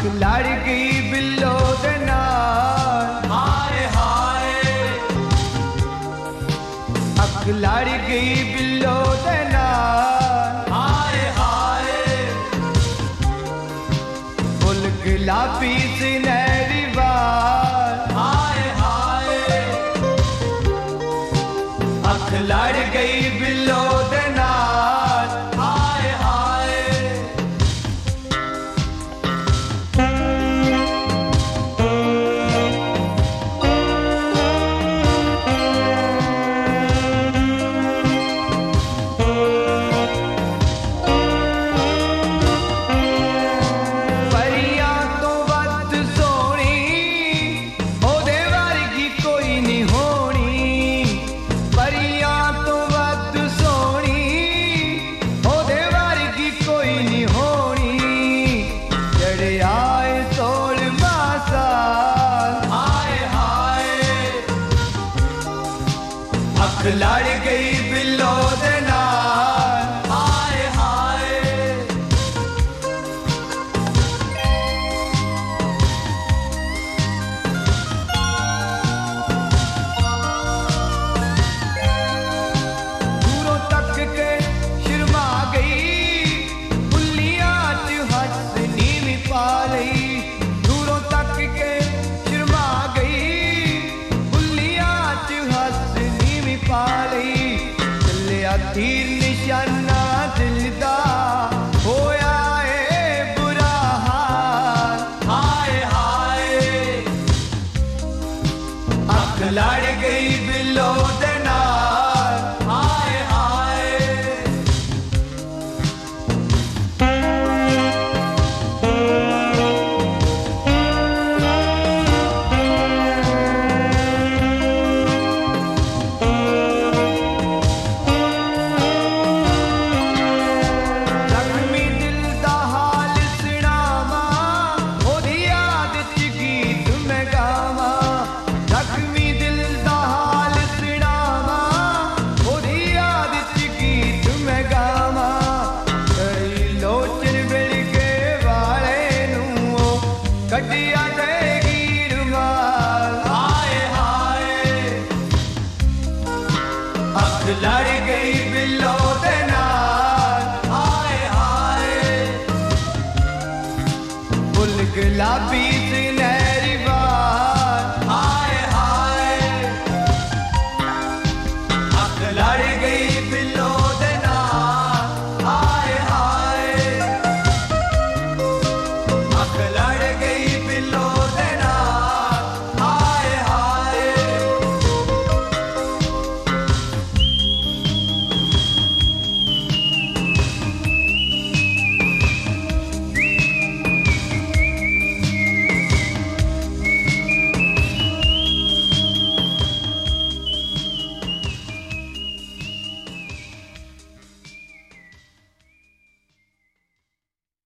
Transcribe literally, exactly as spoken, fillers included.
लड़ गई बिल्लो दे नाल, हाय हाय अख लड़ गई बिल्लो दे नाल, हाय हाय फुल गुलाबी सुनहरी बाल, हाय हाय अख लड़ गई बिल्लो दे नाल, हाय हाय लड़ गई बिल्लो दे नाल, हाय हाय दूरों तक के शर्मा गई, बुल्लियां च हंसनी भी पा लई, दूरों तक के शर्मा गई, बुल्लियां च हंसनी भी पा लई, चलिया तीर निशाना दिलदा होया ए बुरा हाल, हाय हाय अख लड़ गई बिल्लो दे नाल, हाय हाय कटिया देगी रुमाल, हाय हाय अख लड़ गई बिल्लो दे नाल, हाय हाय फुल गुलाबी